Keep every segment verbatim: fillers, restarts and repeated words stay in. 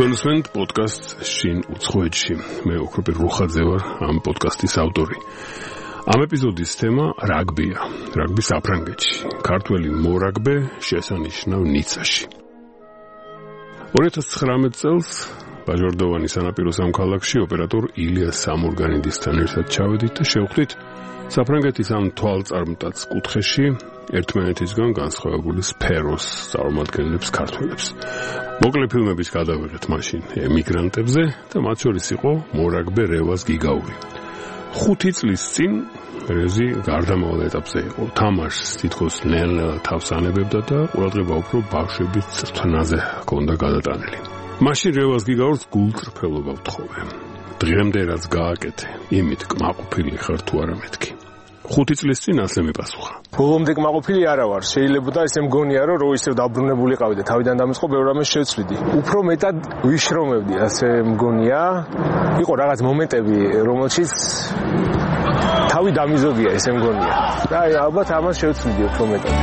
გონსვენთ პოდკასტ შინ უცხოეთში. მე ოქროპირ რუხაძე ვარ, ამ პოდკასტის ავტორი. ამ ეპიზოდის თემა რაგბია. რაგბი საფრანგეთში. ქართველი მორაგბე შესანიშნავ ნიცაში. ორი ათას ცხრამეტ წელს ბაჟორდოვანი სანაპირო სამქალაქში ოპერატორ ილია სამორგანიდისთან ერთად ჩავედით და შევხვდით საფრანგეთის ამ თვალწარმტაც კუთხეში ერთმანეთისგან განსხვავებული სფეროს წარმომადგენლებს ქართველებს. მოკლე ფილმების გადავიღეთ მაშინ ემიგრანტებზე და მათ შორის იყო მორაგბე რევაზ გიგაური. ხუთი წლის წინ რეზი გარდამავალ ეტაპზე იყო. თამაშს თითქოს ნელ-ნელა თავს ანებებდა და ყურადღება უფრო ბავშვების წრთნაზე ჰქონდა გადატანილი. მაშინ რევაზ გიგაურს გულწრფელობა ვთხოვე. დღემდე რაც გააკეთე, იმით კმაყოფილი ხარ თუ არა მეთქი. ხუთი წლის წინ ასე მიპასუხა. ბოლომდე კმაყოფილი არა ვარ. შეიძლება ესე მგონია, რომ რო ისევ დაბრუნებული ყავი და თავიდან დამიწყო ბევრ რამეს შევცვლიდი. უფრო მეტად ვიშრომებდი, ასე მგონია. იყო რაღაც მომენტები, რომელშიც თავი დამიზოგია, ესე მგონია. და ალბათ ამას შევცვლიდი უფრო მეტად.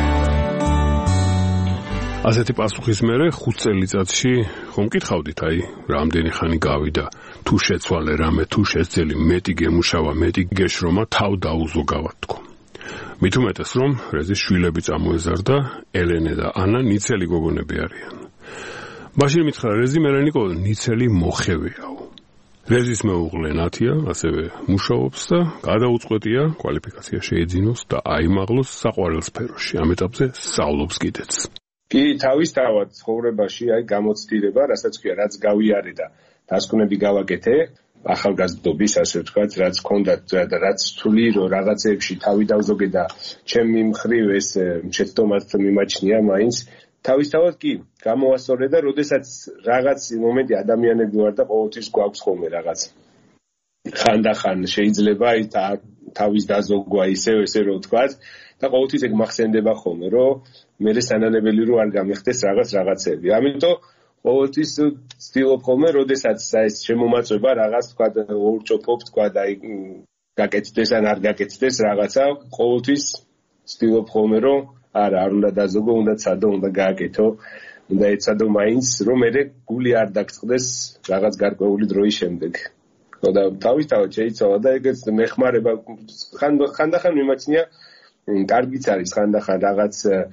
ასეთი პასუხის მერე ხუთ წელიწადში ხომ მკითხავდით, აი, რამდენი ხანი გავიდა, თუ შეცვალე რამე, თუ შეძელი, მეტი გემუშავა, მეტი გეშრომა, თავ დაუზოგავად თქო. მით უმეტეს, რომ რეზის შვილები წამოეზარდა, ელენე და ანა ნიცელი გოგონები არიან. მაშინ მითხრა რეზი, მე ნიკო ნიცელი მოხევიაო. რეზის მეუღლე ნათია ასევე მუშაობს და გადაუწყვეტია კვალიფიკაცია შეეძინოს და აიმაღლოს საყვარელ სფეროში. ამ ეტაპზე სწავლობს კიდეც. კი, თავისთავად ცხოვრებაში აი გამოცდილება, რასაც ქვია, რაც გავიარე და დასკვნები გავაკეთე, ახალგაზრდობის, ასე ვთქვათ, რაც ჰქონდა და რაც თვლი, რომ რაღაცეებში თავი დავზოგე და ჩემი მხრივ ეს შეცდომად მიმაჩნია მაინც. თავისთავად კი, გამოასწორე და როდესაც რაღაც მომენტი ადამიანები ვარ და ყოველთვის გვაქვს ხოლმე რაღაც. ხანდახან შეიძლება აი თავის დაზოგვა ისევ ესე რომ ვთქვათ და ყოველთვის ეგ მახსენდება ხოლმე, რომ მე სანანებელი რო არ გამიხდეს რაღაც რაღაცები. ამიტომ ყოველთვის ვცდილობ ხოლმე, როდესაც ეს შემომაწვება რაღაც თქვა ორჭოფობ თქვა და აი გაკეთდეს ან არ გაკეთდეს რაღაცა, ყოველთვის ვცდილობ ხოლმე, რომ არა, არ უნდა დაზოგო, უნდა ცადო, უნდა გააკეთო, უნდა ეცადო მაინც, რომ მე გული არ დაგწყდეს რაღაც გარკვეული დროის შემდეგ. და თავისთავად შეიცვალა და ეგეც მეხმარება ხანდახან მიმაჩნია, კარგიც არის ხანდახან რაღაც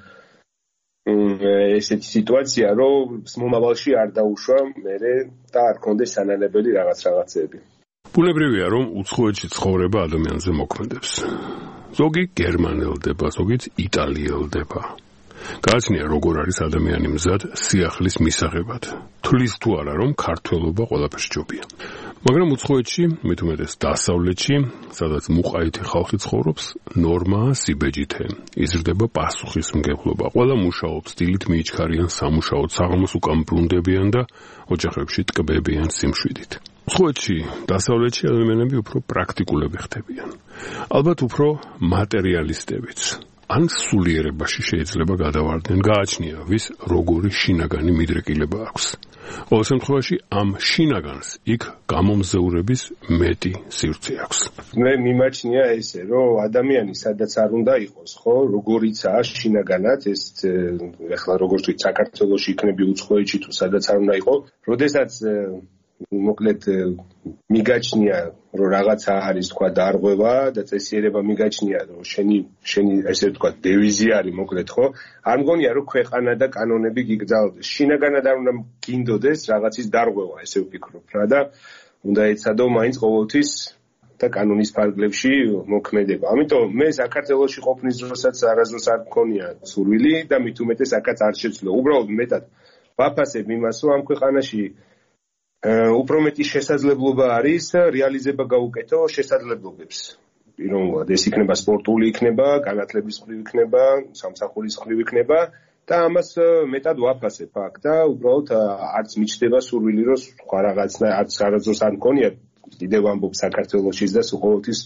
ესეთი სიტუაცია, რომ მომავალში არ დაუშვა მე და არ კონდეს სანანებელი რაღაც რაღაცები. ბუნებრივია, რომ უცხოეთში ცხოვრება ადამიანზე მოქმედებს. ზოგი გერმანელდება, ზოგიც იტალიელდება. გააჩნია როგორ არის ადამიანი მზად სიახლის მისაღებად. თulis თუ არა, რომ ქართველობა ყველაფერს ჯობია. მაგრამ უცხოეთში, მით უმეტეს დასავლეთში, სადაც მუყაითი ხალხი ცხოვრობს, ნორმაა სიბეჯითე. იზრდება პასუხისმგებლობა. ყველა მუშაობს, დილით მიიჩქარიან სამუშაოდ, საღამოს უკან ბრუნდებიან და ოჯახებში ტკბებიან სიმშვიდით. უცხოეთში, დასავლეთში ადამიანები უფრო პრაქტიკულები ხდებიან. ალბათ უფრო მატერიალისტებიც. ან სულიერებაში შეიძლება გადავარდნენ, გააჩნია, ვის როგორი შინაგანი მიდრეკილება აქვს. ყოველ შემთხვევაში ამ შინაგანს იქ გამომზეურების მეტი სივრცე აქვს. მე მიმაჩნია ესე, რომ ადამიანი სადაც არ უნდა იყოს, ხო, როგორიცაა შინაგანად, ეს ეხლა როგორც ვთქვით, საქართველოში იქნები უცხოეთში თუ სადაც არ უნდა იყო, როდესაც მოკლედ მიგაჩნია, რომ რაღაცა არის თქვა დარღვევა და წესიერება მიგაჩნია, რომ შენი შენი ესე თქვა დევიზი არის მოკლედ, ხო? არ მგონია, რომ ქვეყანა და კანონები გიგზავნოს. შინაგანად არ უნდა გინდოდეს რაღაცის დარღვევა, ესე ვფიქრობ რა და უნდა ეცადო მაინც ყოველთვის და კანონის ფარგლებში მოქმედება. ამიტომ მე საქართველოში ყოფნის დროსაც არასდროს არ მქონია სურვილი და მით უმეტეს აქაც არ შეცვლა. უბრალოდ მეტად ვაფასებ იმას, რომ ამ ქვეყანაში უფრო მეტი შესაძლებლობა არის რეალიზება გაუკეთო შესაძლებლობებს. პიროვნულად ეს იქნება სპორტული იქნება, განათლების მხრივ იქნება, სამსახურის მხრივ იქნება და ამას მეტად ვაფასებ აქ და უბრალოდ არც მიჩნდება სურვილი, რომ სხვა რაღაცნა არც არასდროს არ მქონია, კიდევ ამბობ საქართველოშიც და ყოველთვის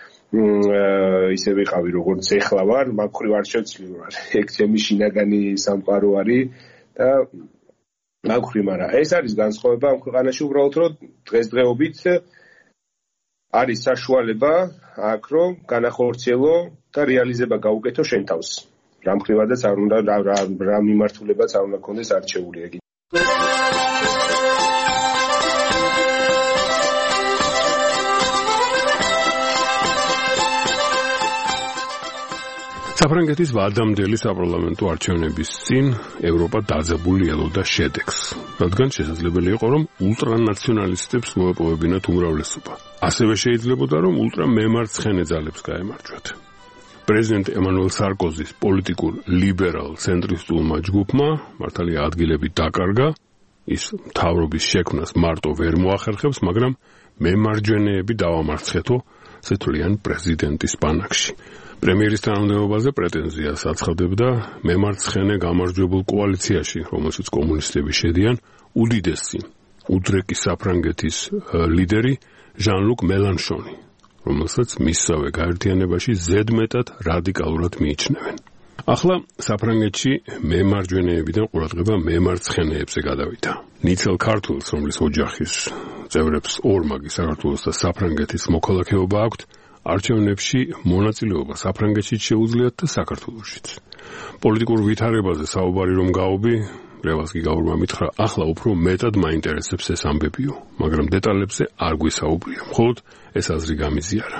ისე ვიყავი როგორც ეხლა ვარ, მაგ მხრივ არ შევცვლი ვარ. ეგ ჩემი შინაგანი სამყარო არის და მაგხრი, მაგრამ ეს არის განსხვავება ამ ქვეყანაში უბრალოდ, რომ დღესდღეობით არის საშუალება აქ, რომ განახორციელო და რეალიზება გაუკეთო შენ თავს. რა მხრივადაც არ უნდა რა მიმართულებაც არ უნდა ქონდეს არჩეული ეგ. საფრანგეთის ვადამდელი საპარლამენტო არჩევნების წინ ევროპა დაძაბული ელოდა შედეგს, რადგან შესაძლებელი იყო, რომ ულტრანაციონალისტებს მოეპოვებინათ უმრავლესობა. ასევე შეიძლებოდა, რომ ულტრამემარცხენე ძალებს გაემარჯვათ. პრეზიდენტ ემანუელ სარკოზის პოლიტიკურ ლიბერალ-ცენტრისტულმა ჯგუფმა მართალია ადგილები დაკარგა, ის მთავრობის შექმნას მარტო ვერ მოახერხებს, მაგრამ მემარჯვენეები დავამარცხეთო, ზეთვლიან პრეზიდენტის ბანაკში. პრემიერის თანამდებობაზე პრეტენზიას აცხადებდა მემარცხენე გამარჯვებულ კოალიციაში, რომელშიც კომუნისტები შედიან, უდიდესი უდრეკი საფრანგეთის ლიდერი ჟან-ლუკ მელანშონი, რომელსაც მისსავე გაერთიანებაში ზედმეტად რადიკალურად მიიჩნევენ. ახლა საფრანგეთში მემარჯვენეებიდან ყურადღება მემარცხენეებზე გადავიდა. ნიცელ ქართულს, რომლის ოჯახის წევრებს ორმაგი საქართველოს და საფრანგეთის მოქალაქეობა აქვთ, არჩევნებში მონაწილეობა საფრანგეთშიც შეუძლიათ და საქართველოშიც. პოლიტიკურ ვითარებაზე საუბარი რომ გაობი, ლევას გიგაურმა მითხრა, ახლა უფრო მეტად მაინტერესებს ეს ამბებიო, მაგრამ დეტალებზე არ გვისაუბრია, მხოლოდ ეს აზრი გამიზიარა.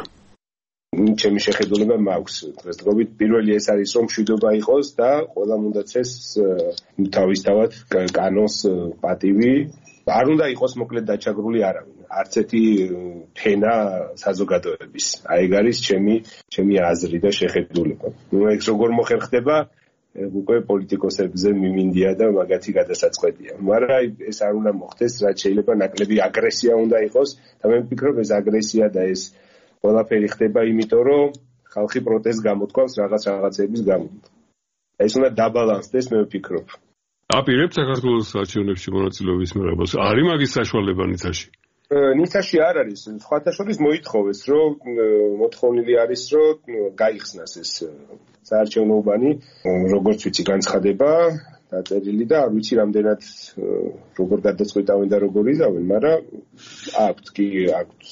ჩემი შეხედულება მაქვს დღესდღეობით პირველი ეს არის რომ მშვიდობა იყოს და ყველამ უნდა წეს თავისთავად კანონს პატივი არ უნდა იყოს მოკლედ დაჩაგრული არავინ არც ერთი ფენა საზოგადოების აი ეგ არის ჩემი ჩემი აზრი და შეხედულება ნუ ეგ როგორ მოხერხდება უკვე პოლიტიკოსებზე მიმინდია და მაგათი გადასაწყვეტია მაგრამ ეს არ უნდა მოხდეს რაც შეიძლება ნაკლები აგრესია უნდა იყოს და მე ვფიქრობ ეს აგრესია და ეს ყველაფერი ხდება იმიტომ რომ ხალხი პროტესტს გამოთქვამს რაღაც რაღაცების გამო ეს უნდა დაბალანსდეს მე ვფიქრობ აპირებთ საქართველოს არჩევნებში მონაწილეობის მიღებას არის მაგის საშუალება ნიცაში ნიცაში არ არის სხვათა შორის მოითხოვეს რომ მოთხოვნილი არის რომ გაიხსნას ეს საარჩევნო უბანი როგორც ვიცი განცხადება დაწერილი და არ ვიცი რამდენად როგორ გადაწყვეტავენ და როგორ იზავენ მაგრამ აქვთ კი აქვთ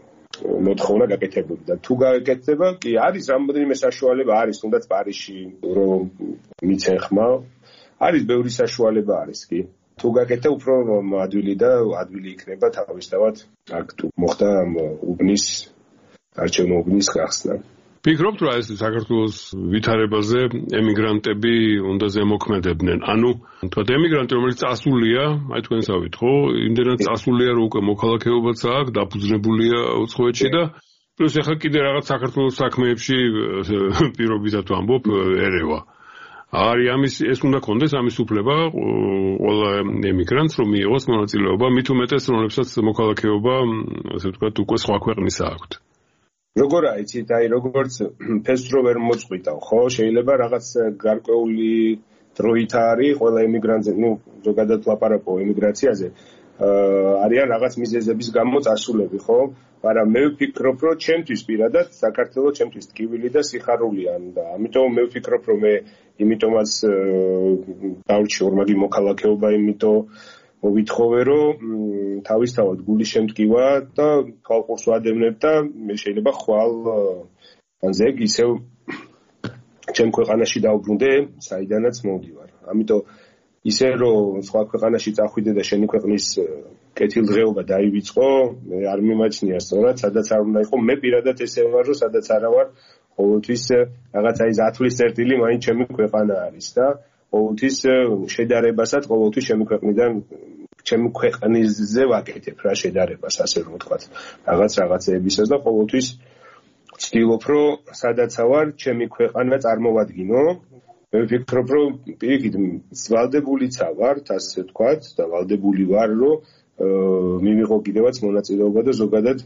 მოთხოვნა გაკეთებული და თუ გაკეთდება კი არის რამოდენიმე საშუალება არის თუნდაც პარიზში რომ მიცენ ხმა არის ბევრი საშუალება არის კი თუ გაკეთდა უფრო ადვილი და ადვილი იქნება თავისთავად აქ თუ მოხდა უბნის არჩევნო უბნის გახსნა ფიქრობთ რა ეს საქართველოს ვითარებაზე ემიგრანტები უნდა ზემოქმედებდნენ ანუ თქვათ ემიგრანტი რომელიც წასულია აი თქვენსავით ხო იმდენად წასულია რომ უკვე მოქალაქეობაც აქვს დაფუძნებულია უცხოეთში და პლუს ახლა კიდე რაღაც საქართველოს საქმეებში პირობითად ვამბობ ერევა არის ამის ეს უნდა კონდეს ამის უფლება ყველა ემიგრანტს რომ მიიღოს მონაწილეობა მით უმეტეს რომლებსაც მოქალაქეობა ასე ვთქვათ უკვე სხვა ქვეყნისა აქვთ როგორ აიცით, აი როგორც ფესტრო ვერ მოწყვიტავ, ხო? შეიძლება რაღაც გარკვეული დროით არის ყველა ემიგრანტზე, ну, ზოგადად ლაპარაკო ემიგრაციაზე, არიან რაღაც მიზეზების გამო წასულები, ხო? მაგრამ მე ვფიქრობ, რომ ჩემთვის პირადად საქართველოს ჩემთვის ტკივილი და სიხარულია და ამიტომ მე ვფიქრობ, რომ მე იმიტომაც დავრჩი ორმაგი მოქალაქეობა, იმიტომ მოვითხოვე რომ თავისთავად გული შემტკივა და ხალხურს ვადევნებ და მე შეიძლება ხვალ ანზე ისევ ჩემ ქვეყანაში დავბრუნდე საიდანაც მოვდივარ ამიტომ ისე რომ სხვა ქვეყანაში წახვიდე და შენი ქვეყნის კეთილდღეობა დაივიწყო მე არ მიმაჩნია სწორად სადაც არ უნდა იყო მე პირადად ესე ვარ რომ სადაც არა ვარ ყოველთვის რაღაც აი ზათვლის წერტილი მაინც ჩემი ქვეყანა არის და ყოველთვის შედარებასაც ყოველთვის ჩემი ქვეყნიდან ჩემი ქვეყნიზე ვაკეთებ რა შედარებას ასე რომ ვთქვათ რაღაც რაღაცეებისას და ყოველთვის ვცდილობ რომ სადაც ვარ ჩემი ქვეყანა წარმოვადგინო მე ვფიქრობ რომ პირიქით ვალდებულიც ვარ ასე ვთქვათ და ვალდებული ვარ რომ მივიღო კიდევაც მონაწილეობა და ზოგადად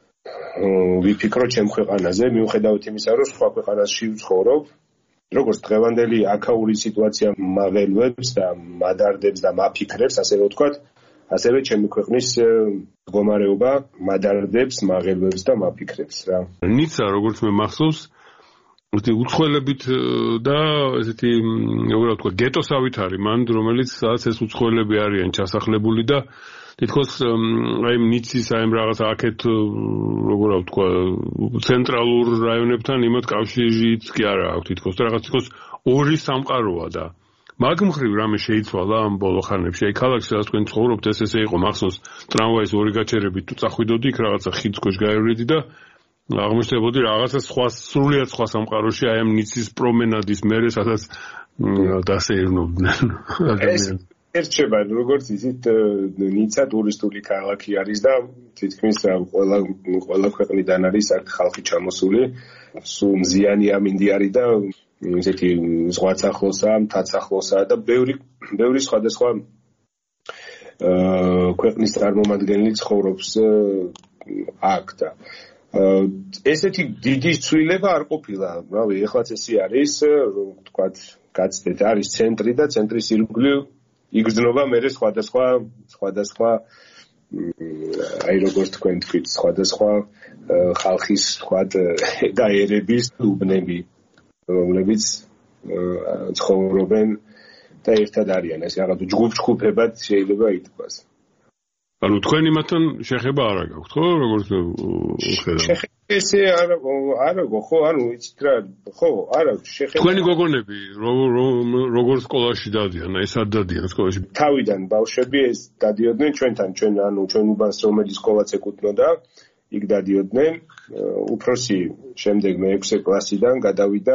ვიფიქრო ჩემ ქვეყანაზე მიუხედავად იმისა რომ სხვა ქვეყანაში ვცხოვრობ როგორც დღევანდელი აქაური სიტუაცია მაღელვებს და მადარდებს და მაფიქრებს, ასე რომ ვთქვათ, ასევე ჩემი ქვეყნის მდგომარეობა მადარდებს, მაღელვებს და მაფიქრებს რა. ნიცა როგორც მე მახსოვს, ერთი უცხოელებით და ესეთი, როგორ ვთქვა, გეტოსავით არის მან, რომელიც სადაც ეს უცხოელები არიან ჩასახლებული და თითქოს აი ნიცის აი რაღაც აქეთ როგორ ვთქვა ცენტრალურ რაიონებთან იმათ კავშირიც კი არა აქვს თითქოს და რაღაც თითქოს ორი სამყაროა და მაგ მხრივ რამე შეიცვალა ამ ბოლო ხანებში აი ქალაქში სადაც თქვენ ცხოვრობთ ეს ესე იყო მახსოვს ტრამვაის ორი გაჩერებით თუ წახვიდოდი იქ რაღაცა ხიდს ქვეშ გაევრედი და აღმოჩნდებოდი რაღაცა სხვა სრულიად სხვა სამყაროში, აი ამ ნიცის პრომენადის მერე, სადაც დასეირნობდნენ ადამიანს. ერჩება, როგორც ისეთ ნიცა ტურისტული ქალაქი არის და თითქმის ყველა ყველა ქვეყნიდან არის აქ ხალხი ჩამოსული. სულ მზიანი ამინდი არის და ესეთი ზღვაც ახლოსაა, მთაც ახლოსაა და ბევრი ბევრი სხვადასხვა ქვეყნის წარმომადგენელი ცხოვრობს აქ და ესეთი დიდი ცვლილება არ ყოფილა. რავი, ეხლაც ესე არის, ვთქვათ, გაცდეთ, არის ცენტრი და ცენტრის ირგვლივ იგრძნობა მერე სხვადასხვა სხვადასხვა აი როგორც თქვენ თქვით, სხვადასხვა ხალხის სხვა და ერების უბნები, რომლებიც ცხოვრობენ და ერთად არიან, ეს რაღაც ჯგუფ-ჯგუფებად შეიძლება ითქვას. ანუ თქვენ იმათთან შეხება არ აქვს, ხო? როგორც ხედავთ. შეხება ესე არ არა, ხო, ანუ იცით რა, ხო, არ აქვს შეხება. თქვენი გოგონები როგორ სკოლაში დადიან, ეს არ დადიან სკოლაში? თავიდან ბავშვები ეს დადიოდნენ ჩვენთან, ჩვენ ანუ ჩვენ უბანს რომელიც სკოლაც ეკუთვნოდა, იქ დადიოდნენ. უფროსი შემდეგ მეექვსე კლასიდან გადავიდა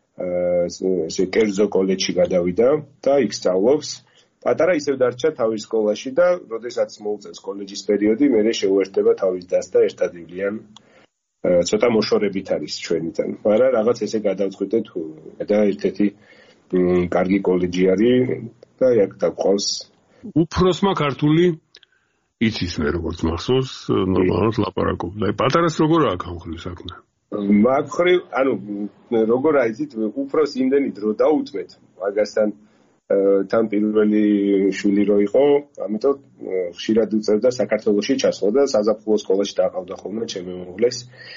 ესე კერძო კოლეჯში გადავიდა და იქ სწავლობს. პატარა ისევ დარჩა თავის სკოლაში და როდესაც მოუწევს კოლეჯის პერიოდი, მერე შეუერთდება თავის დას და ერთად ივლიან. ცოტა მოშორებით არის ჩვენიდან. მაგრამ რაღაც ესე გადავწყვიტეთ და ერთ-ერთი კარგი კოლეჯი არის და აქ დაგვყავს. უფროსმა ქართული იცის მე როგორც მახსოვს, ნორმალურად ლაპარაკობდა. აი პატარას როგორ აქვს ამ ხრივ საქმე? მაგხრივ, ანუ როგორ აიცით, უფროს იმდენი დრო დაუთმეთ მაგასთან თან პირველი შვილი რო იყო, ამიტომ ხშირად უწევდა საქართველოში ჩასვლა და საზაფხულო სკოლაში დაყავდა ხოლმე ჩემი მეუღლეს.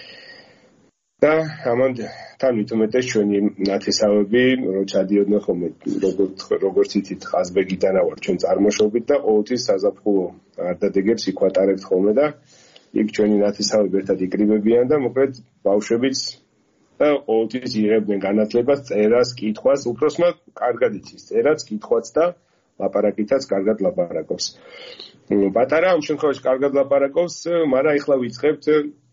და ამან თან ვითომეტეს ჩვენი ნათესავები, რო ჩადიოდნენ ხოლმე, როგორც როგორც იცით, ხაზბეგიდან ავარ ჩვენ წარმოშობით და ყოველთვის საზაფხულო არ დადეგებს იქ ვატარებთ ხოლმე და იქ ჩვენი ნათესავები ერთად იკრიბებიან და მოკლედ ბავშვებიც და ყოველთვის იღებდნენ განათლებას, წერას, კითხვას, უფროსმა კარგად იცის წერაც, კითხვაც და ლაპარაკითაც კარგად ლაპარაკობს. პატარა ამ შემთხვევაში კარგად ლაპარაკობს, მაგრამ ახლა ვიწყებთ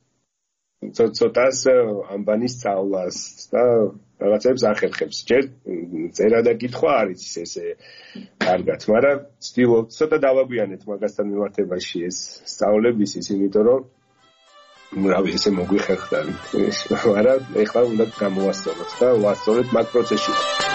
ცოტას ამბანის სწავლას და რაღაცებს ახერხებს. ჯერ წერა და კითხვა არ იცის ესე კარგად, მაგრამ ვცდილობ ცოტა დავაგვიანეთ მაგასთან მიმართებაში ეს სწავლებისის, იმიტომ რომ რავი, ესე მოგვიხერხდა. მაგრამ ეხლა უნდა გამოვასწოროთ და ვასწორეთ მაგ პროცესში.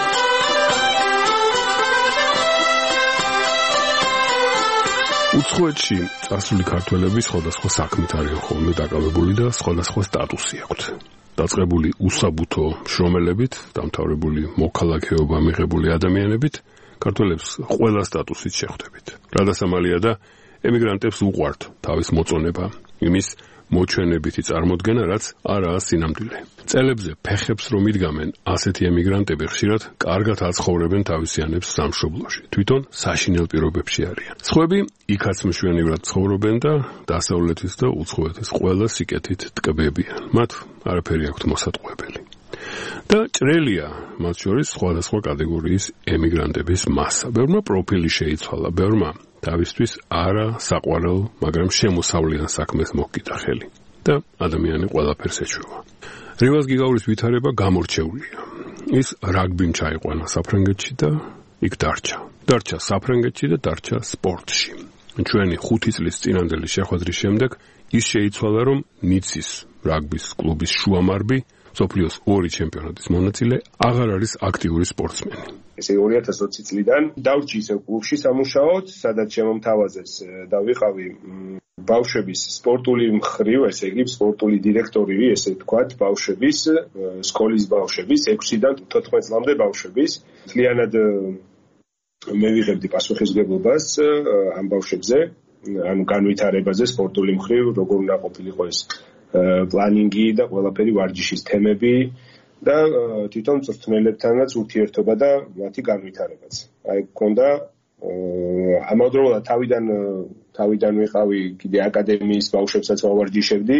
უცხოეთში წასული ქართველები სხვადასხვა საქმით არიან ხოლმე დაკავებული და სხვადასხვა სტატუსი აქვთ. დაწყებული უსაბუთო შრომელებით, დამთავრებული მოქალაქეობა მიღებული ადამიანებით, ქართველებს ყველა სტატუსით შეხვდებით. რადასამალია და ემიგრანტებს უყვართ თავის მოწონება, იმის მოჩვენებითი წარმოდგენა, რაც არაა სინამდვილე. წელებზე ფეხებს რომ იდგამენ, ასეთი ემიგრანტები ხშირად კარგად აცხოვრებენ თავისიანებს სამშობლოში. თვითონ საშინელ პირობებში არიან. სხვები იქაც მშვენივრად ცხოვრობენ და დასავლეთის და უცხოეთის ყველა სიკეთით ტკბებიან. მათ არაფერი აქვთ მოსატყუებელი. და ჭრელია მათ შორის სხვადასხვა კატეგორიის ემიგრანტების მასა. ბევრმა პროფილი შეიცვალა, ბევრმა თავისთვის არა საყვარელ, მაგრამ შემოსავლიან საქმეს მოკიდა ხელი და ადამიანი ყველაფერს ეჩვევა. რივაზ გიგაურის ვითარება გამორჩეულია. ის რაგბიმ ჩაიყვანა საფრანგეთში და იქ დარჩა. დარჩა საფრანგეთში და დარჩა სპორტში. ჩვენი ხუთი წლის წინანდელი შეხვედრის შემდეგ ის შეიცვალა, რომ ნიცის რაგბის კლუბის შუამარბი, მსოფლიოს ორი ჩემპიონატის მონაწილე, აღარ არის აქტიური სპორტსმენი. ესე ორი ათას ოცი წლიდან დავრჩი ისევ კლუბში სამუშაოდ, სადაც შემომთავაზეს და ვიყავი ბავშვების სპორტული მხრივ, ესე იგი სპორტული დირექტორი, ესე ვთქვათ, ბავშვების, სკოლის ბავშვების, ექვსიდან თოთხმეტ წლამდე ბავშვების. მთლიანად მე ვიღებდი პასუხისმგებლობას ამ ბავშვებზე, ანუ განვითარებაზე სპორტული მხრივ, როგორ უნდა ყოფილიყო ეს პლანინგი და ყველაფერი ვარჯიშის თემები და თვითონ მწვრთნელებთანაც ურთიერთობა და მათი განვითარებაც. აი გქონდა ამავდროულად თავიდან თავიდან ვიყავი კიდე აკადემიის ბავშვებსაც ვავარჯიშებდი.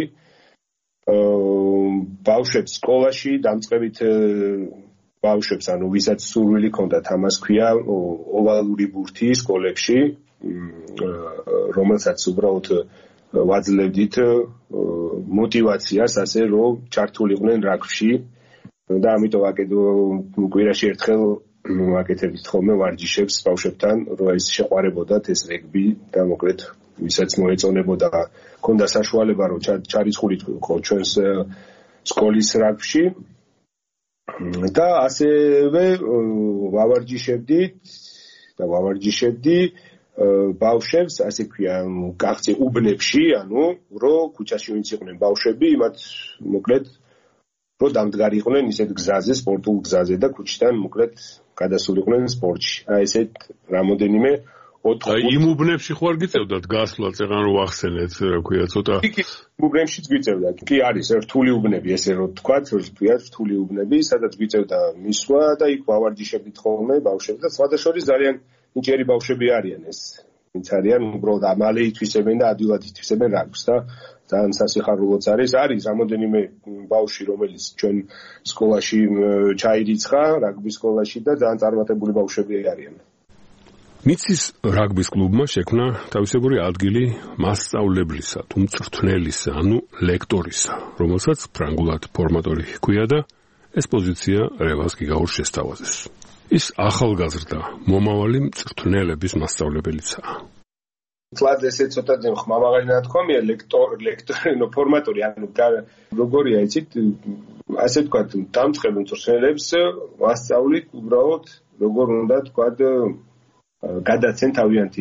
ბავშვებს სკოლაში დამწყებით ბავშვებს, ანუ ვისაც სურვილი ჰქონდათ, ამას ქვია ოვალური ბურთი სკოლებში, რომელსაც უბრალოდ ვაძლევდით მოტივაციას, ასე რომ ჩართულიყვნენ რაგბში და ამიტომ აკეთო კვირაში ერთხელ ვაკეთებდით ხოლმე ვარჯიშებს ბავშვებთან, რომ ეს შეყვარებოდათ ეს რეგბი და მოკლედ ვისაც მოეწონებოდა, ქონდა საშუალება რომ ჩარიცხულიყო ჩვენს სკოლის რაგბში და ასევე ვავარჯიშებდით და ვავარჯიშებდი ბავშვებს, ასე ქვია, გახცე უბნებში, ანუ რომ ქუჩაში ვინც იყვნენ ბავშვები, იმათ მოკლედ რომ დამდგარიყვნენ ისეთ გზაზე, სპორტულ გზაზე და ქუჩიდან მოკლედ გადასულიყვნენ სპორტში. აი ესეთ რამოდენიმე ოთხ იმ უბნებში ხوار გიწევდათ გასვლაც, ეგან რომ ახსენეთ, რა ქვია, ცოტა უბნებშიც გვიწევდა. კი არის რთული უბნები, ესე რომ თქვა, რთულია რთული უბნები, სადაც გვიწევდა მისვლა და იქ ვავარჯიშებდით ხოლმე ბავშვებს და სხვადასხვა ძალიან ნიჭიერი ბავშვები არიან ეს. ვინც არიან უბრალოდ ამალე ითვისებენ და ადვილად ითვისებენ რაგბს და ძალიან სასიხარულოც არის. არის რამოდენიმე ბავშვი, რომელიც ჩვენ სკოლაში ჩაირიცხა, რაგბის სკოლაში და ძალიან წარმატებული ბავშვები არიან. მიცის რაგბის კლუბმა შექმნა თავისებური ადგილი მასწავლებლისა, თუ მწვრთნელისა, ანუ ლექტორისა, რომელსაც ფრანგულად ფორმატორი ჰქვია და ეს პოზიცია რევაზ გიგაურს შესთავაზეს. ის ახალგაზრდა მომავალი მწვრთნელების მასწავლებელიცაა. თლად ესე ცოტა ხმამაღალი ნათქვამია ლექტორ ლექტორი ნო ფორმატორი, ანუ როგორია იცით, ასე ვთქვათ, დამწყებ მწვრთნელებს მასწავლით უბრალოდ როგორ უნდა ვთქვათ გადაცენ თავიანთი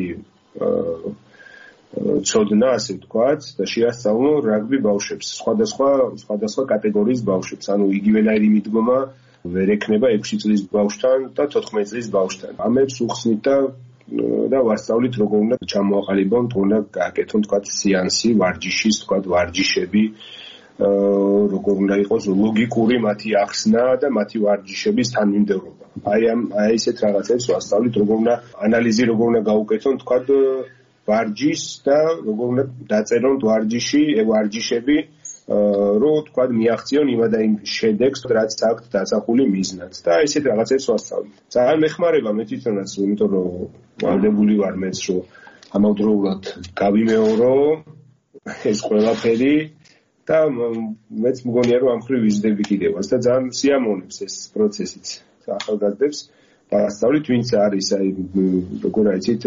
ცოდნა, ასე ვთქვათ, და შეასწავლო რაგბი ბავშვებს, სხვადასხვა სხვადასხვა კატეგორიის ბავშვებს, ანუ იგივენაირი მიდგომა ვერ ექნება ექვსი წლის ბავშვთან და თოთხმეტი წლის ბავშვთან. ამებს უხსნით და და ვასწავლით როგორ უნდა ჩამოაყალიბონ, თუ უნდა გააკეთონ თქვათ სეანსი ვარჯიშის, თქვათ ვარჯიშები, როგორ უნდა იყოს ლოგიკური მათი ახსნა და მათი ვარჯიშების თანმიმდევრობა. აი ამ აი ესეთ რაღაცებს ვასწავლით, როგორ უნდა ანალიზი როგორ უნდა გაუკეთონ, თქვათ ვარჯიშს და როგორ უნდა დაწერონ ვარჯიში, ვარჯიშები, რომ თქვათ მიაღწიონ იმ და იმ შედეგს, რაც აქვთ დასახული მიზნად და ესეთ რაღაცებს ვასწავლით. ძალიან მეხმარება მე თვითონაც, იმიტომ რომ ვალდებული ვარ მეც რომ ამავდროულად გავიმეორო ეს ყველაფერი და მეც მგონია რომ ამ ხრივ ვიზრდები კიდევაც და ძალიან სიამოვნებს ეს პროცესიც ახალგაზრდებს ვასწავლით, ვინც არის აი როგორ აიცით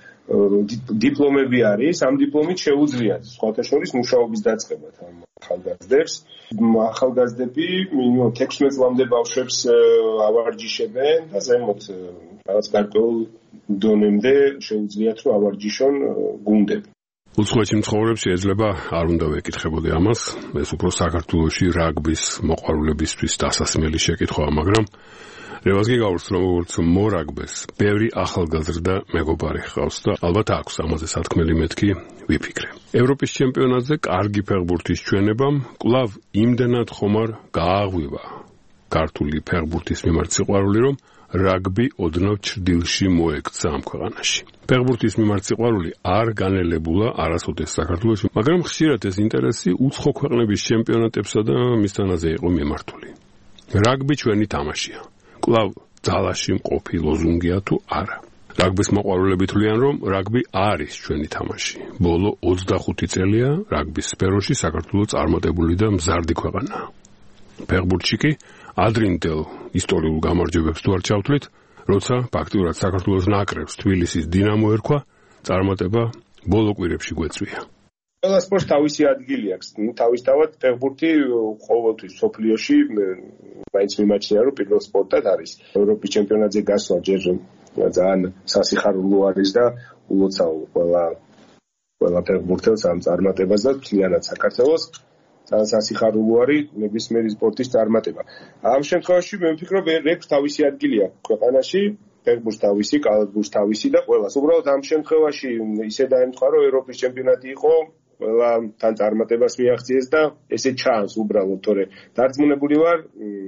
დიპლომები არის, ამ დიპლომით შეუძლიათ სხვათა შორის მუშაობის დაწყება ამ ახალგაზრდებს. ახალგაზრდები თექვსმეტ წლამდე ბავშვებს ავარჯიშებენ და ზემოთ რაღაც გარკვეულ დონემდე შეუძლიათ რომ ავარჯიშონ გუნდები. უცხოეთში მცხოვრებს შეიძლება არ უნდა ვეკითხებოდი ამას, ეს უფრო საქართველოში რაგბის მოყვარულებისთვის დასასმელი შეკითხვაა, მაგრამ რევაზ გიგაურს როგორც მორაგბეს ბევრი ახალგაზრდა მეგობარი ჰყავს და ალბათ აქვს ამაზე სათქმელი მეთქი ვიფიქრე. ევროპის ჩემპიონატზე კარგი ფეხბურთის ჩვენებამ კვლავ იმდენად ხომარ გააღვივა ქართული ფეხბურთის მიმართ სიყვარული, რომ რაგბი ოდნავ ჩრდილში მოექცა ამ ქვეყანაში. ფეხბურთის მიმართ სიყვარული არ განელებულა არასოდეს საქართველოში, მაგრამ ხშირად ეს ინტერესი უცხო ქვეყნების ჩემპიონატებსა და მისთანაზე იყო მიმართული. რაგბი ჩვენი თამაშია. კვლავ ძალაში მყოფი ლოზუნგია თუ არა. რაგბის მოყვარულები თვლიან, რომ რაგბი არის ჩვენი თამაში. ბოლო ოცდახუთი წელია რაგბის სფეროში საქართველო წარმატებული და მზარდი ქვეყანაა. ფეხბურთში კი ადრინდელ ისტორიულ გამარჯვებებს თუ არ ჩავთვლით, როცა ფაქტიურად საქართველოს ნაკრებს თბილისის დინამო ერქვა, წარმატება ბოლო კვირებში გვეწვია. ყველა სპორტს თავისი ადგილი აქვს. თავისთავად ფეხბურთი ყოველთვის სოფლიოში მაინც მიმაჩნია, რომ პირველ სპორტად არის. ევროპის ჩემპიონატზე გასვლა ჯერ ძალიან სასიხარულო არის და ულოცავ ყველა ყველა ფეხბურთელს ამ წარმატებას და მთლიანად საქართველოს ძალიან სასიხარულო არის ნებისმიერი სპორტის წარმატება. ამ შემთხვევაში მე ვფიქრობ, რეგბს თავისი ადგილი აქვს ქვეყანაში, ფეხბურთს თავისი, კალათბურთს თავისი და ყველას. უბრალოდ ამ შემთხვევაში ისე დაემთხვა, რომ ევროპის ჩემპიონატი იყო, ყველა თან წარმატებას მიაღწიეს და ესე ჩანს უბრალოდ, თორე დარწმუნებული ვარ,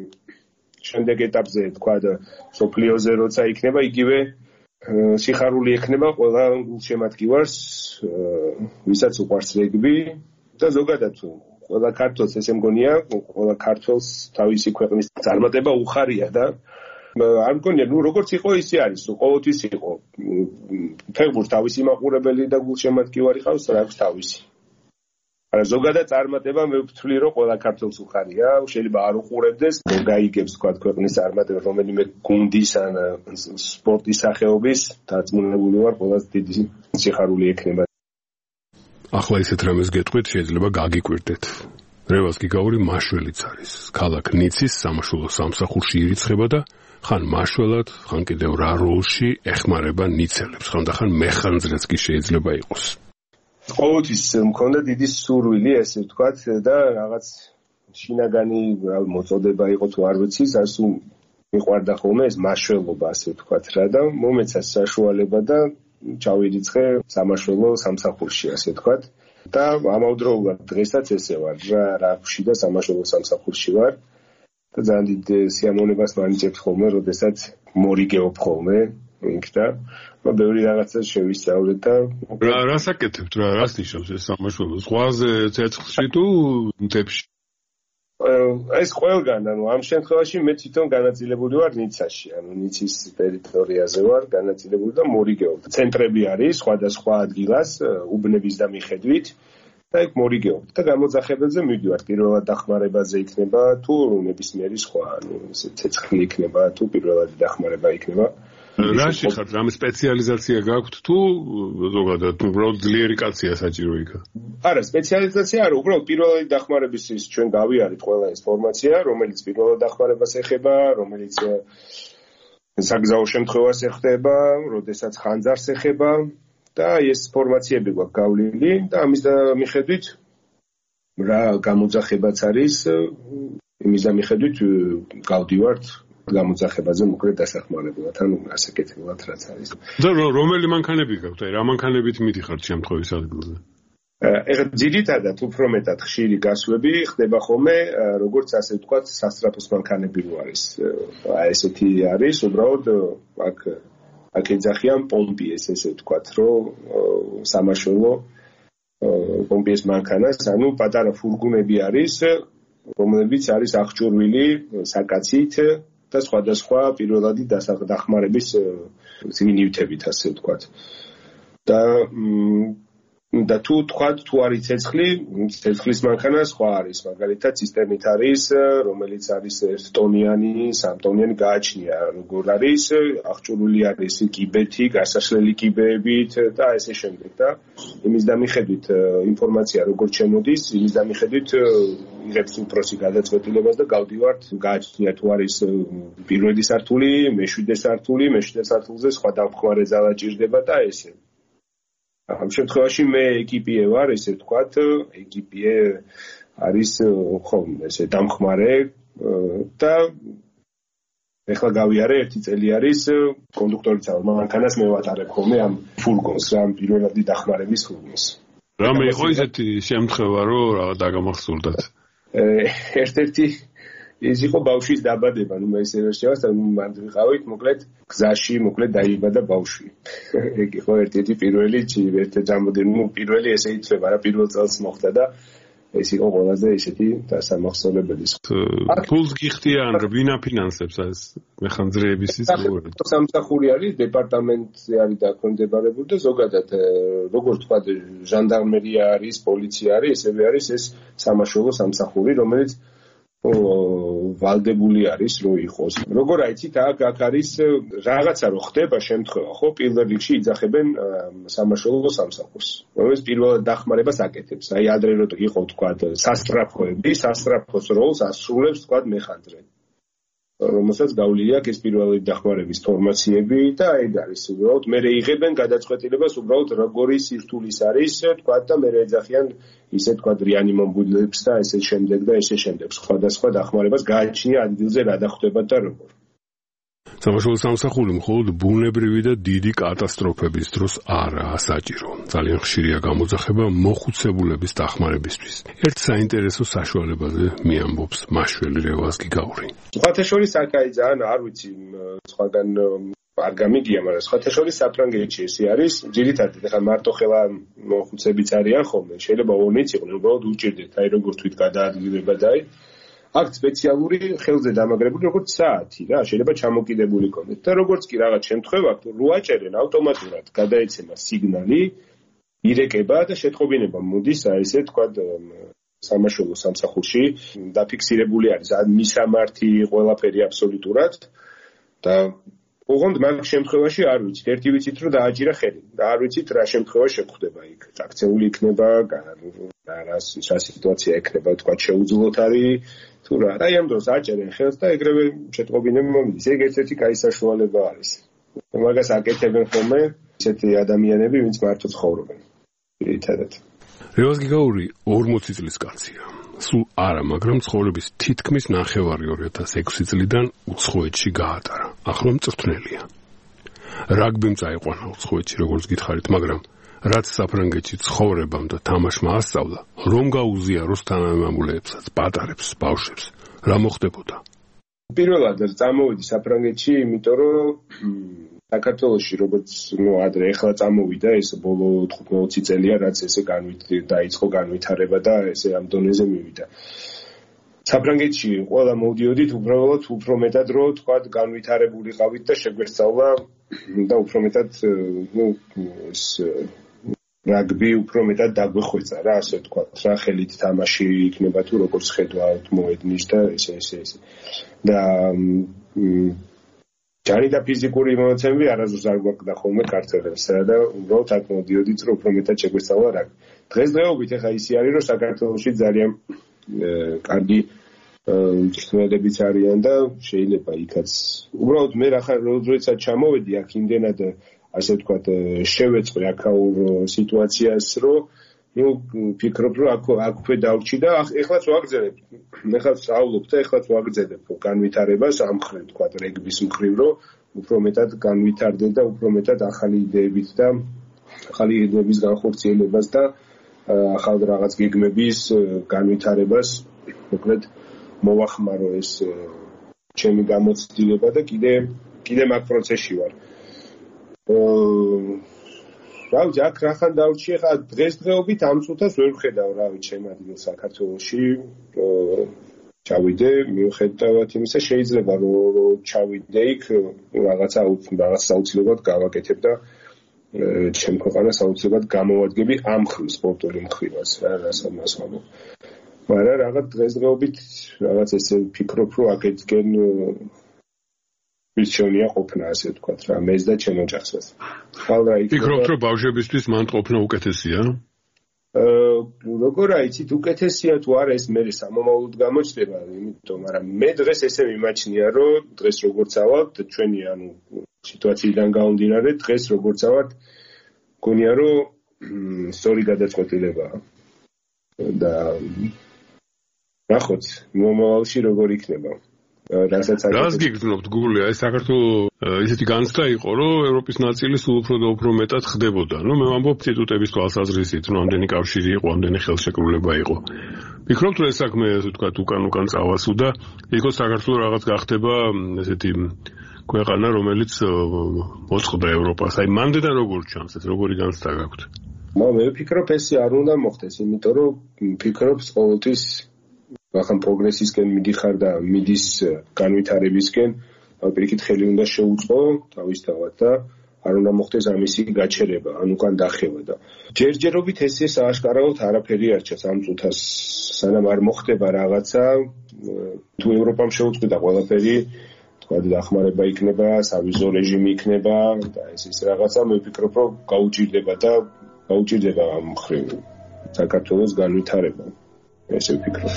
შემდეგ ეტაპზე თქვა სოფლიოზე როცა იქნება, იგივე სიხარული ექნება ყველა შემადგენლს, ვისაც უყვარს რეგბი და ზოგადად ყველა ქართველს ესე მგონია, ყველა ქართველს თავისი ქვეყნის წარმატება უხარია და არ მგონია, ნუ როგორც იყო ისე არის, ყოველთვის იყო. ფეხბურთს თავისი მაყურებელი და გულშემატკივარი ყავს, რაგბს თავისი. არა ზოგადად წარმატება მე ვთვლი რომ ყველა ქართველს უხარია, შეიძლება არ უყურებდეს, გაიგებს თქვა ქვეყნის წარმატება რომელიმე გუნდის ან სპორტის სახეობის დაწმუნებული ვარ ყველას დიდი სიხარული ექნება. ახლა ისეთ რამეს გეტყვით, შეიძლება გაგიკვირდეთ. რევაზ გიგაური მაშველიც არის. ქალაქ ნიცის სამაშველო სამსახურში ირიცხება და ხან მაშველად, ხან კიდევ რა როლში ეხმარება ნიცელებს, ხან და ხან მეხანძრეც კი შეიძლება იყოს. ყოველთვის მქონდა დიდი სურვილი, ესე ვთქვათ, და რაღაც შინაგანი მოწოდება იყო თუ არ ვიცი, ასუ მიყვარდა ხოლმე ეს მაშველობა, ასე ვთქვათ რა და მომეცა საშუალება და ჩავირიცხე სამაშველო სამსახურში, ასე ვთქვათ. და ამავდროულად დღესაც ესე ვარ, რა რაგში და სამაშველო სამსახურში ვარ. და ძალიან დიდ სიამოვნებას მანიჭებთ ხოლმე, როდესაც მორიგეობ ხოლმე იქ და ბევრი რაღაცა შევისწავლე და რა რას აკეთებთ რა რას ნიშნავს ეს სამაშველო ზღვაზე ცეცხლში თუ მთებში ეს ყველგან ანუ ამ შემთხვევაში მე თვითონ განაწილებული ვარ ნიცაში ანუ ნიცის ტერიტორიაზე ვარ განაწილებული და მორიგეობ ცენტრები არის სხვადასხვა ადგილას უბნების და მიხედვით და იქ მორიგეობ და გამოძახებებზე მივდივარ პირველად დახმარებაზე იქნება თუ ნებისმიერი სხვა ანუ ესე ცეცხლი იქნება თუ პირველად დახმარება იქნება რაში ხართ, რამე სპეციალიზაცია გაქვთ თუ ზოგადად უბრალოდ ძლიერი კაცია საჭირო იქა? არა, სპეციალიზაცია არა, უბრალოდ პირველადი დახმარების ის ჩვენ გავიარეთ ყველა ინფორმაცია, რომელიც პირველად დახმარებას ეხება, რომელიც საგზაო შემთხვევას ეხება, როდესაც ხანძარს ეხება და ეს ინფორმაციები გვაქვს გავლილი და ამის მიხედვით რა გამოძახებაც არის, იმის მიხედვით გავდივართ გამოძახებაზე მოკლედ დასახმარებლად, ანუ ასაკეთებლად რაც არის. და რომელი მანქანები გაქვთ? აი რა მანქანებით მიდიხართ შემთხვევის ადგილზე? ეხლა ძირითადად უფრო მეტად ხშირი გასვლები ხდება ხოლმე, როგორც ასე ვთქვათ, სასტრაფოს მანქანები რო არის. აი ესეთი არის, უბრალოდ აქ აქ ეძახიან პომპიეს, ესე ვთქვათ, რომ სამაშველო პომპიეს მანქანას, ანუ პატარა ფურგონები არის, რომლებიც არის აღჭურვილი საკაცით და სხვადასხვა პირველადი დახმარების ნივთებით, ასე ვთქვათ. და და თუ თქვათ, თუ არის ცეცხლი, ცეცხლის მანქანა სხვა არის, მაგალითად ცისტერნით არის, რომელიც არის ერთტონიანი, სამტონიანი გააჩნია, როგორ არის, აღჭურვილი არის კიბეთი, გასაშლელი კიბეებით და ესე შემდეგ და იმის დამიხედვით ინფორმაცია როგორ შემოდის, იმის დამიხედვით იღებს უფროსი გადაწყვეტილებას და გავდივართ, გააჩნია თუ არის პირველი სართული, მეშვიდე სართული, მეშვიდე სართულზე სხვა დამხმარე ძალა ჭირდება და ესე. ამ შემთხვევაში მე ეკიპიე ვარ, ესე ვთქვათ, ეკიპიე არის ხო, ესე დამხმარე და ეხლა გავიარე ერთი წელი არის კონდუქტორიც ვარ, მანქანას მე ვატარებ ხოლმე ამ ფურგონს, რა ამ პირველადი დახმარების ფურგონს. რამე იყო ისეთი შემთხვევა, რომ რა დაგამახსოვრდათ? ერთ-ერთი ის იყო ბავშვის დაბადება, ნუ მე ესე ვერ შევასწავლე, ნუ მანდ ვიყავით, მოკლედ გზაში, მოკლედ დაიბადა ბავშვი. ეგ იყო ერთ-ერთი პირველი, ერთ-ერთი ჯამბოდენი, ნუ პირველი ესე ითვლება, რა პირველ წელს მოხდა და ეს იყო ყველაზე ისეთი დასამახსოვრებელი. ფულს გიხდიან, რბინა ფინანსებს ეს მეხანძრეების ის სამსახური არის, დეპარტამენტი არის დაქვემდებარებული და ზოგადად როგორ თქვა, ჟანდარმერია არის, პოლიცია არის, ესევე არის ეს სამაშველო სამსახური, რომელიც ვალდებული არის რო იყოს. როგორ აიცით, აქ აქ არის რაღაცა რო ხდება შემთხვევა, ხო, პირველ რიგში იძახებენ სამაშველო სამსახურს. რომელიც პირველად დახმარებას აკეთებს. აი ადრე რო იყო თქვა სასტრაფოები, სასტრაფოს როლს ასრულებს თქვა მეხანძრე. რომელსაც გავლილი აქვს ეს პირველადი დახმარების ინფორმაციები და ეგ არის უბრალოდ მე იღებენ გადაწყვეტილებას უბრალოდ როგორი სირთულის არის თქვა და მე ეძახიან ისე თქვა რეანიმობილებს და ესე შემდეგ და ესე შემდეგ სხვადასხვა დახმარებას გააჩნია ადგილზე რა დახვდება და როგორ. სამაშველო სამსახური მხოლოდ ბუნებრივი და დიდი კატასტროფების დროს არაა საჭირო. ძალიან ხშირია გამოძახება მოხუცებულების დახმარებისთვის. ერთ საინტერესო საშუალებაზე მიამბობს მაშველი რევაზ გიგაური. სხვათა შორის საკაი ძალიან არ ვიცი სხვაგან არ გამიგია, მაგრამ სხვათა შორის საფრანგეთში ესე არის, ძირითადად ახლა მარტო ხელა მოხუცებიც არიან ხოლმე, შეიძლება ორნიც იყვნენ, უბრალოდ უჭირდეთ, აი როგორ თვით გადაადგილება და აი აქ სპეციალური ხელზე დამაგრებული როგორც საათი რა, შეიძლება ჩამოკიდებული კონდეთ და როგორც კი რაღაც შემთხვევა, რო აჭერენ ავტომატურად გადაეცემა სიგნალი ირეკება და შეტყობინება მოდის აი ესე თქვა სამაშველო სამსახურში დაფიქსირებული არის მისამართი ყველაფერი აბსოლუტურად და ოღონდ მაგ შემთხვევაში არ ვიცით ერთი ვიცით რომ დააჭირა ხელი და არ ვიცით რა შემთხვევა შეგხვდება იქ წაქცეული იქნება რა რა სიტუაცია ექნება თქვა შეუძლოთ არის თუ რა აი ამ დროს აჭერენ ხელს და ეგრევე შეტყობინება მოდის ეგ ერთ-ერთი კაი საშუალება არის მაგას აკეთებენ ხოლმე ესეთი ადამიანები ვინც მარტო ცხოვრობენ ერთადად რევაზ გიგაური ორმოცი წლის კაცია სულ არა მაგრამ ცხოვრების თითქმის ნახევარი ორი ათას ექვსი წლიდან უცხოეთში გაატარა ახლა მწვრთნელია რაგბიმ წაიყვანა უცხოეთში როგორც გითხარით მაგრამ რაც საფრანგეთში ცხოვრებამ და თამაშმა ასწავლა რომ გაუზიაროს თანამემამულეებსაც პატარებს ბავშვებს რა მოხდებოდა პირველად წამოვიდი საფრანგეთში იმიტომ რომ საქართველოში როგორც ნუ ადრე ახლა წამოვიდა ეს ბოლო თხუთმეტ წელია რაც ესე დაიწყო განვითარება და ესე ამ დონეზე მივიდა საფრანგეთში ყველა მოვდიოდით უბრალოდ უფრო მეტად რო თქვა განვითარებულიყავით და შეგვესწავლა და უფრო მეტად ნუ ეს რაგბი უფრო მეტად დაგვეხვეწა რა ასე თქვა რა ხელით თამაში იქნება თუ როგორც ხედავთ მოედნის და ესე ესე ესე და ჯარი და ფიზიკური მონაცემები არასდროს არ გვაქვს ხოლმე ქართველებსა და უბრალოდ აქ მოდიოდით რომ უფრო მეტად შეგვესწავლა რაგბი დღესდღეობით ახლა ისე არის რომ საქართველოში ძალიან კარგი მწვრთნელებიც არიან და შეიძლება იქაც უბრალოდ მე ახლა როდესაც ჩამოვედი აქ იმდენად ასე ვთქვათ შევეწყე აქაურ სიტუაციას რომ ნუ ფიქრობ რომ აქ აქვე დავრჩი და ეხლაც ვაგრძელებ ეხლაც სწავლობ და ეხლაც ვაგრძელებ განვითარებას ამ მხრივ ვთქვათ რეგბის მხრივ რომ უფრო მეტად განვითარდე და უფრო მეტად ახალი იდეებით და ახალი იდეების განხორციელებას და ახალ რაღაც გეგმების განვითარებას მოკლედ მოვახმარო ეს ჩემი გამოცდილება და კიდე კიდე მაგ პროცესში ვარ რავი აქ რახან დავრჩი ხა დღესდღეობით ამ წუთას ვერ ვხედავ რავი ჩემ ადგილს საქართველოში ჩავიდე მიუხედავად იმისა შეიძლება რომ ჩავიდე იქ რაღაცა რაღაც საუცილებლად გავაკეთებ და ჩემ ქვეყანას საუცილებლად გამოვადგები ამ ხრივ სპორტული მხრივაც რა რასაც ვამბობ მაგრამ რაღაც დღესდღეობით რაღაც ესე ვფიქრობ რომ აქეთკენ ვიჩვენია ყოფნა ასე ვთქვათ რა მეც და ჩემ ოჯახსაც. ხალხი იქ ფიქრობთ რომ ბავშვებისთვის მან ყოფნა უკეთესია? აა როგორ აიცით უკეთესია თუ არა ეს მე სამომავლოდ გამოჩნდება იმიტომ მაგრამ მე დღეს ესე მიმაჩნია რომ დღეს როგორც ავავთ ჩვენი ანუ სიტუაციიდან გამომდინარე დღეს როგორც ავავთ გონია რომ სწორი გადაწყვეტილებაა და ნახოთ მომავალში როგორ იქნება რასაც რას გიგრძნობთ გული აი საქართველოს ისეთი განცდა იყო რომ ევროპის ნაწილი სულ უფრო და უფრო მეტად ხდებოდა ნუ მე ვამბობ ინსტიტუტების თვალსაზრისით რომ ამდენი კავშირი იყო ამდენი ხელშეკრულება იყო ფიქრობთ რომ ეს საქმე ასე ვთქვათ უკან უკან წავასუდა იქო საქართველოს რაღაც გახდება ესეთი ქვეყანა რომელიც მოწყდა ევროპას აი მანდიდან როგორ ჩანს ეს როგორი განცდა გაქვთ მე ვფიქრობ ეს არ უნდა მოხდეს იმიტომ რომ ვფიქრობ ყოველთვის ახან პროგრესისკენ მიდიხარ და მიდის განვითარებისკენ პირიქით ხელი უნდა შეუწყო თავისთავად და არ უნდა მოხდეს ამისი გაჩერება ან უკან დახევა და ჯერჯერობით ეს ეს ააშკარავთ არაფერი არ ჩანს ამ წუთას სანამ არ მოხდება რაღაცა თუ ევროპამ შეუწყდა ყველაფერი თქვა დახმარება იქნება სავიზო რეჟიმი იქნება და ეს ის რაღაცა მე ვფიქრობ რომ გაუჭირდება და გაუჭირდება ამ მხრივ საქართველოს განვითარება ესე ვფიქრობ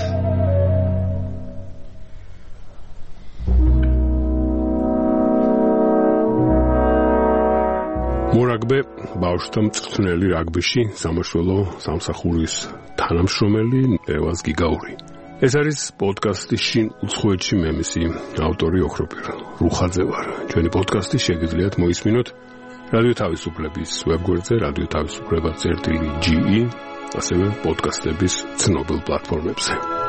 მორაგბე ბავშვთა მწვრთნელი რაგბიში სამაშველო სამსახურის თანამშრომელი რევაზ გიგაური ეს არის პოდკასტი შინ უცხოეთში მე მისი ავტორი ოქროპირ რუხაძე ვარ ჩვენი პოდკასტი შეგიძლიათ მოისმინოთ რადიო თავისუფლების ვებგვერდზე რადიო თავისუფლება წერტილი ჯი ი ასევე პოდკასტების ცნობილ პლატფორმებზე